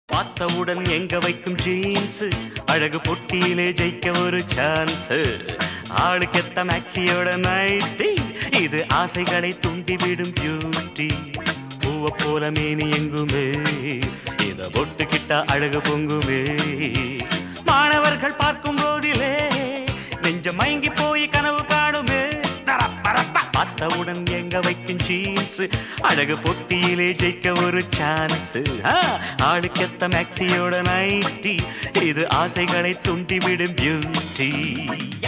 பார்த்தவுடன் எங்க வைக்கும் ஜீன்ஸ் அழகு பொட்டியிலே ஜெயிக்க ஒரு சான்ஸ். ஆளுக்கெத்த மேக்சியோட நைட்டி இது ஆசைகளை தூண்டிவிடும் பியூட்டி. பூவ போல மேனி எங்குமே இத பொட்டுக்கிட்டா அழகு பொங்குமே. மாணவர்கள் பார்க்கும் போதிலே நெஞ்ச மயங்கி போய் கனவு காணுமே. பார்த்தவுடன் எங்க வைக்கும் ஜீன்ஸ் அழகு பொட்டியிலே ஜெயிக்க ஒரு சான்ஸ். ஆளுக்கெத்த மேக்சியோட நைட்டி இது ஆசைகளை தூண்டிவிடும் பியூட்டி.